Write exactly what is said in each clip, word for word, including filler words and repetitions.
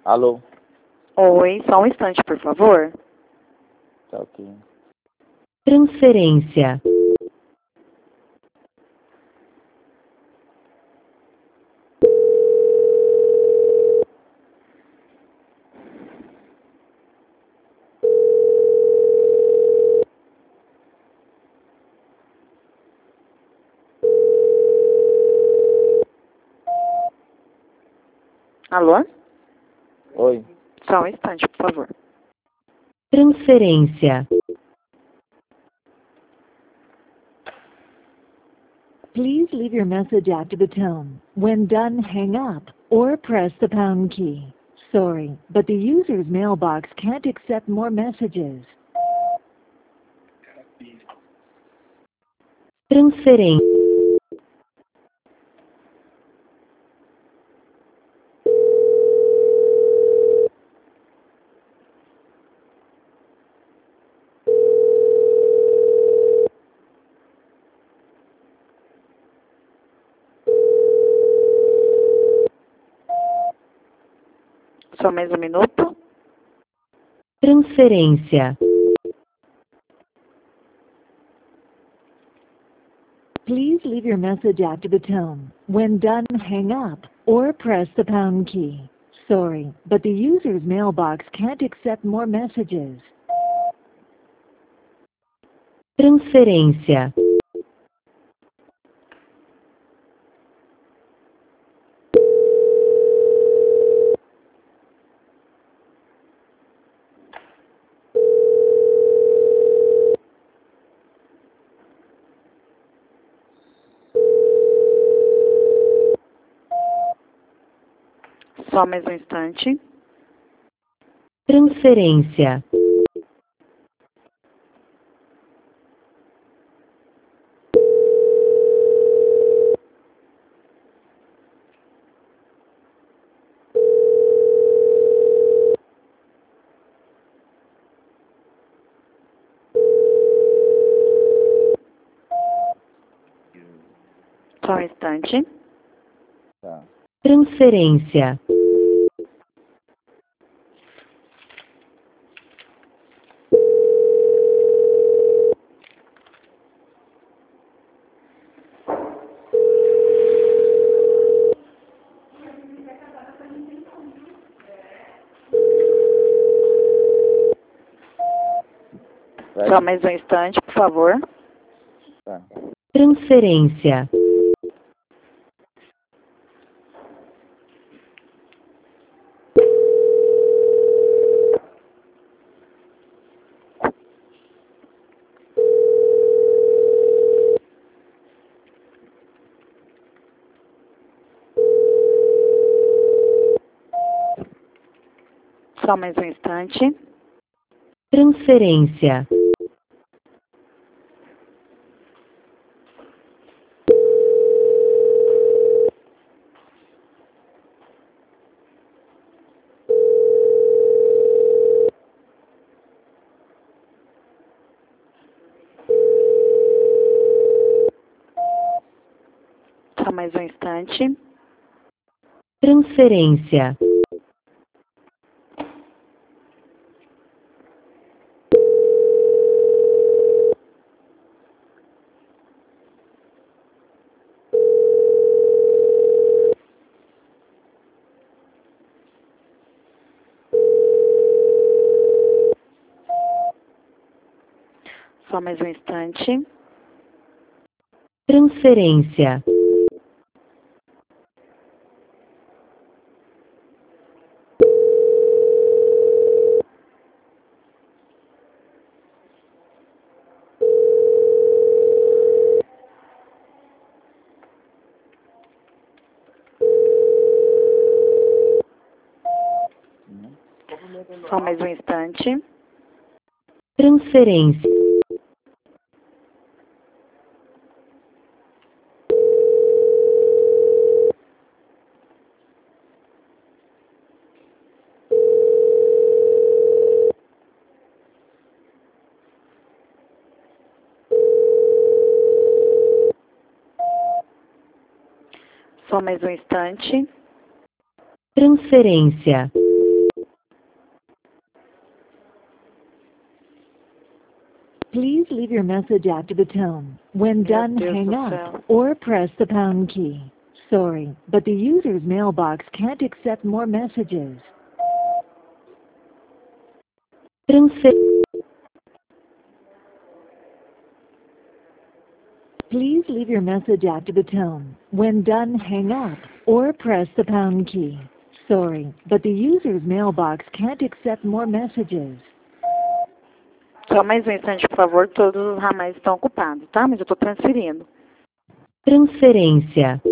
Alô? Oi, só um instante, por favor. Tá ok. Transferência. Alô? Oi. Só um instante, por favor. Transferência. Please leave your message after the tone. When done, hang up or press the pound key. Sorry, but the user's mailbox can't accept more messages. Transferência. Só mais um minuto. Transferência. Please leave your message after the tone. When done, hang up or press the pound key. Sorry, but the user's mailbox can't accept more messages. Transferência. Só mais um instante. Transferência. Só um instante. Tá. Transferência. Vai. Só mais um instante, por favor. Tá. Transferência. Só mais um instante. Transferência. Só mais um instante. Transferência. Só mais um instante. Transferência. Só mais um instante. Transferência. Só mais um instante. Transferência. Please leave your message after the tone. When Meu done, Deus hang do up céu. or press the pound key. Sorry, but the user's mailbox can't accept more messages. Transfer... Please leave your message after the tone. When done, hang up or press the pound key. Sorry, but the user's mailbox can't accept more messages. Só mais um instante, por favor. Todos os ramais estão ocupados, tá? Mas eu estou transferindo. Transferência.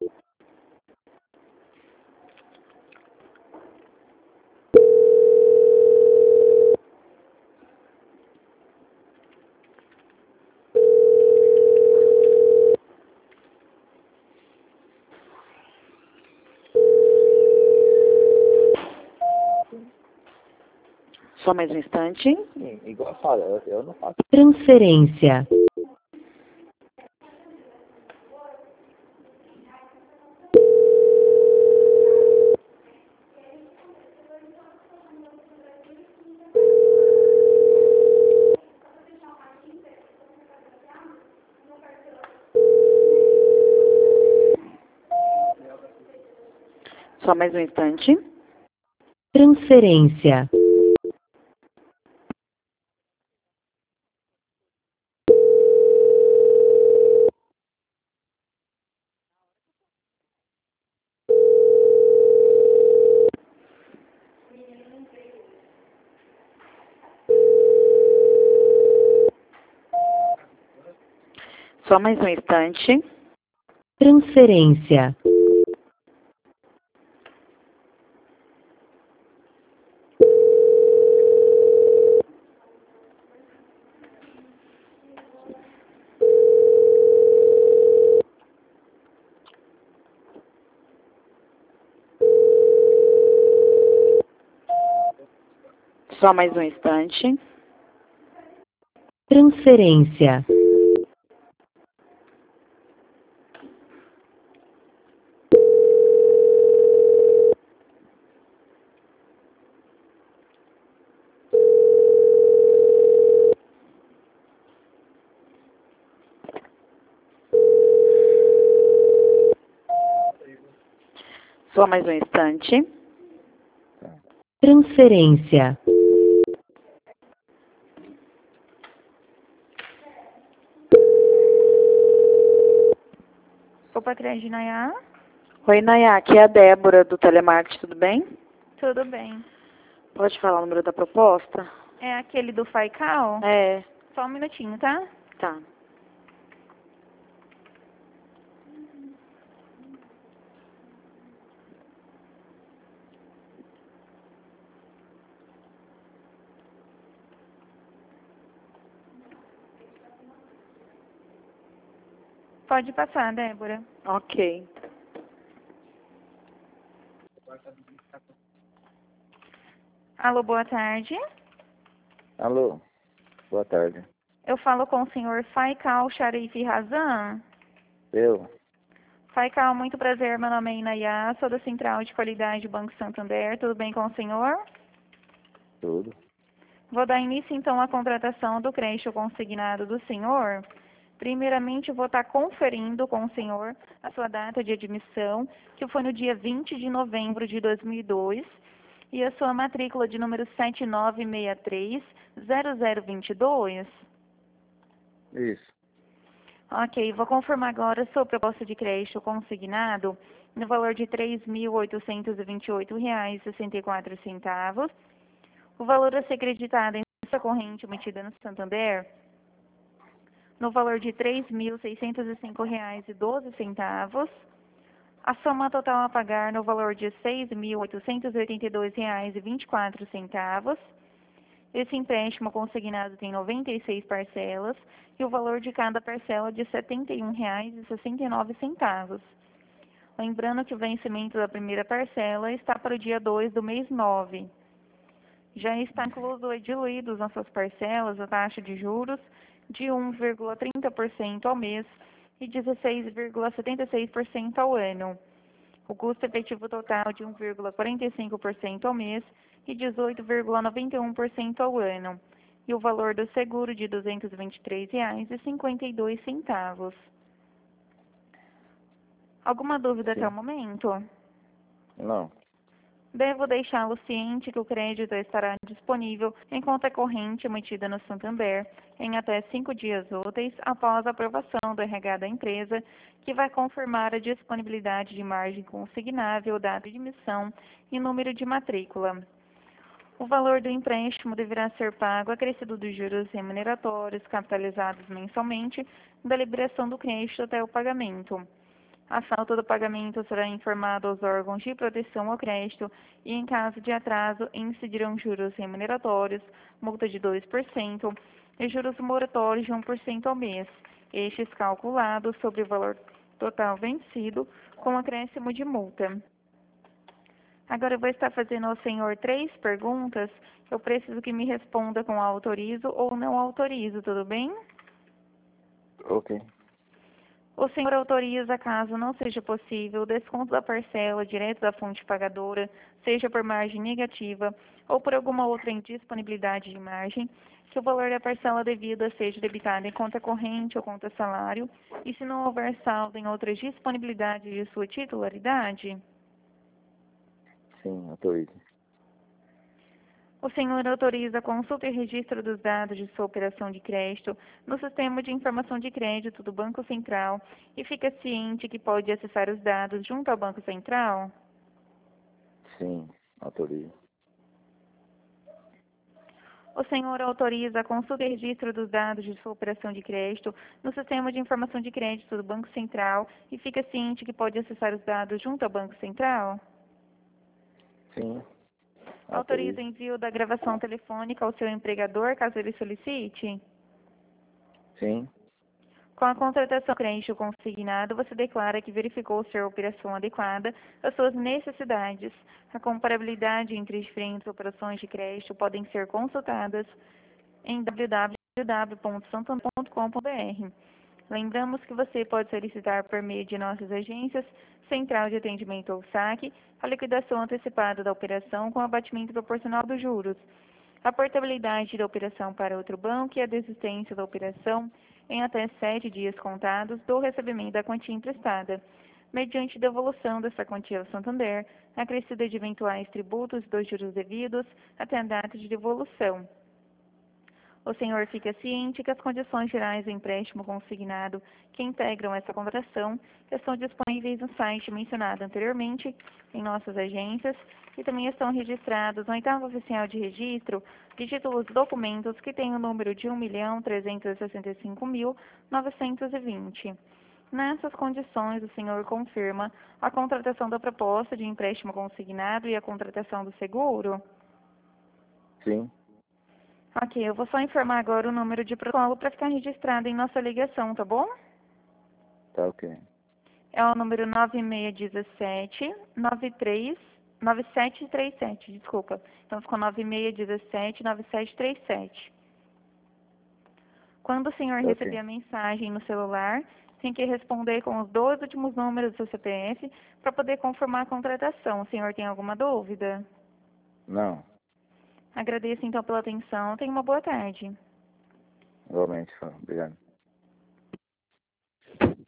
Só mais um instante. Sim, igual eu falo, eu, eu não faço. Transferência. Só mais um instante. Transferência. Só mais um instante. Transferência. Só mais um instante. Transferência. Só mais um instante. Transferência. Opa, Crédito Nayá? Oi, Nayá. Aqui é a Débora do Telemarketing, tudo bem? Tudo bem. Pode falar o número da proposta? É aquele do Faical? É, Só um minutinho, tá? tá. Pode passar, Débora. Ok. Alô, boa tarde. Alô, boa tarde. Eu falo com o senhor Faical Sharif Razan. Eu? Faical, muito prazer. Meu nome é Inayá, sou da Central de Qualidade do Banco Santander. Tudo bem com o senhor? Tudo. Vou dar início, então, à contratação do crédito consignado do senhor. Primeiramente, eu vou estar conferindo com o senhor a sua data de admissão, que foi no dia vinte de novembro de dois mil e dois, e a sua matrícula de número sete nove seis três zero zero dois dois. Isso. Ok, vou confirmar agora a sua proposta de crédito consignado no valor de três mil oitocentos e vinte e oito reais e sessenta e quatro centavos. O valor a ser creditado em sua corrente emitida no Santander no valor de três mil seiscentos e cinco reais e doze centavos. A soma total a pagar no valor de seis mil oitocentos e oitenta e dois reais e vinte e quatro centavos. Esse empréstimo consignado tem noventa e seis parcelas e o valor de cada parcela de setenta e um reais e sessenta e nove centavos. Lembrando que o vencimento da primeira parcela está para o dia dois do mês nove. Já está incluso e diluídos nas suas parcelas a taxa de juros de um vírgula trinta por cento ao mês e dezesseis vírgula setenta e seis por cento ao ano. O custo efetivo total de um vírgula quarenta e cinco por cento ao mês e dezoito vírgula noventa e um por cento ao ano. e o valor do seguro de duzentos e vinte e três reais e cinquenta e dois centavos. Alguma dúvida Sim. até o momento? Não. Devo deixá-lo ciente que o crédito estará disponível em conta corrente emitida no Santander em até cinco dias úteis após a aprovação do R H da empresa, que vai confirmar a disponibilidade de margem consignável, data de emissão e número de matrícula. O valor do empréstimo deverá ser pago acrescido dos juros remuneratórios capitalizados mensalmente da liberação do crédito até o pagamento. A falta do pagamento será informado aos órgãos de proteção ao crédito e, em caso de atraso, incidirão juros remuneratórios, multa de dois por cento e juros moratórios de um por cento ao mês, estes calculados sobre o valor total vencido, com acréscimo de multa. Agora eu vou estar fazendo ao senhor três perguntas. Eu preciso que me responda com autorizo ou não autorizo, tudo bem? Ok. O senhor autoriza, caso não seja possível, o desconto da parcela direto da fonte pagadora, seja por margem negativa ou por alguma outra indisponibilidade de margem, que o valor da parcela devida seja debitado em conta corrente ou conta salário, e se não houver saldo em outras disponibilidades de sua titularidade? Sim, autorizo. O senhor autoriza a consulta e registro dos dados de sua operação de crédito no Sistema de Informação de Crédito do Banco Central e fica ciente que pode acessar os dados junto ao Banco Central? Sim, autorizo. O senhor autoriza a consulta e registro dos dados de sua operação de crédito no Sistema de Informação de Crédito do Banco Central e fica ciente que pode acessar os dados junto ao Banco Central? Sim. Autoriza o envio da gravação telefônica ao seu empregador, caso ele solicite? Sim. Com a contratação crédito consignado, você declara que verificou ser a operação adequada às suas necessidades. A comparabilidade entre as diferentes operações de crédito podem ser consultadas em w w w ponto santander ponto com ponto b r. Lembramos que você pode solicitar por meio de nossas agências, Central de Atendimento ou saque, a liquidação antecipada da operação com abatimento proporcional dos juros, a portabilidade da operação para outro banco e a desistência da operação em até sete dias contados do recebimento da quantia emprestada, mediante devolução dessa quantia ao Santander, acrescida de eventuais tributos dos juros devidos até a data de devolução. O senhor fica ciente que as condições gerais do empréstimo consignado que integram essa contratação estão disponíveis no site mencionado anteriormente, em nossas agências, e também estão registrados no oitavo oficial de registro de títulos e documentos que tem o número de um milhão trezentos e sessenta e cinco mil novecentos e vinte. Nessas condições, o senhor confirma a contratação da proposta de empréstimo consignado e a contratação do seguro? Sim. Ok, eu vou só informar agora o número de protocolo para ficar registrado em nossa ligação, tá bom? Tá ok. É o número nove seis um sete, nove três, nove sete três sete, desculpa. Então ficou nove seis um sete, nove sete três sete. Quando o senhor Tá ok. receber a mensagem no celular, tem que responder com os dois últimos números do seu C P F para poder confirmar a contratação. O senhor tem alguma dúvida? Não. Agradeço então pela atenção. Tenha uma boa tarde. Igualmente, obrigado.